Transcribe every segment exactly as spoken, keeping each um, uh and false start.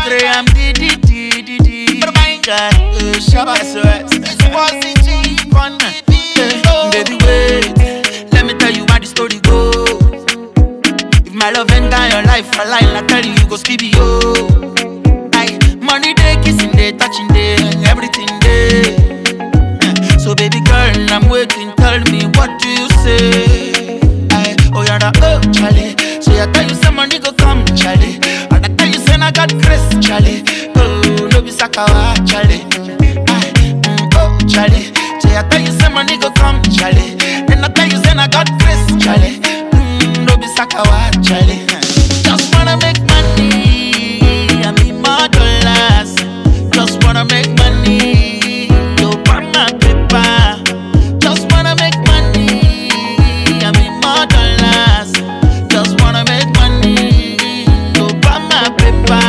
pray I'm di di di di di. But my God, Shabbat West. It's positive on me. Baby, wait. Let me tell you how the story goes. If my love enter your life, I lie, I tell you, you go skibby yo. Aye, money day, kissing day, touching day, everything day. So baby girl, I'm waiting. Tell me, what do you say? Aye, oh you're the oh Charlie. So I tell you, some money go come Charlie. And I tell you, say I got Chris Charlie. Oh, no be Sakawa Charlie. Aye, mm, oh Charlie. So I tell you, some money go come Charlie. Then I tell you, say I got Chris Charlie. Mm, no be Sakawa Charlie. Just wanna make money. I mean more dollars. Just wanna make money. Yo, burn my paper. Just wanna make money. I mean more dollars. Just wanna make money. Yo, burn my paper.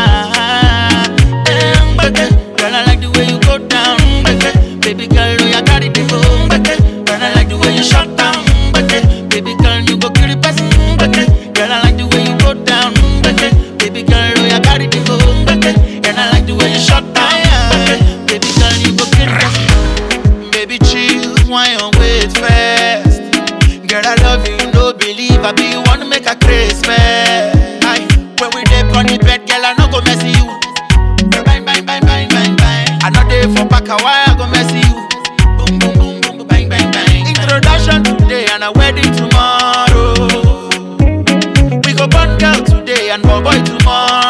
Girl, I like the way you go down. Baby girl, oh, you got it, go. Girl, I like the way you shut down. Baby girl, you go kill the person. Girl, I like the way you go down. Baby girl, oh, you got it, go. Girl, I like the way you shut down. Baby girl, you go kill the person. Baby, chill, why you wait fast? Girl, I love you, no believe I be you wanna make a craze fast. Aye, when we dey on the bed, girl, I no go mess you. Bang, bang, bang, bang, bang, bang. I know they for pack a wire, I go mess you. Boom, boom, boom, boom, bang, bang, bang. Introduction today and a wedding tomorrow. We go burn girl today and boy boy tomorrow.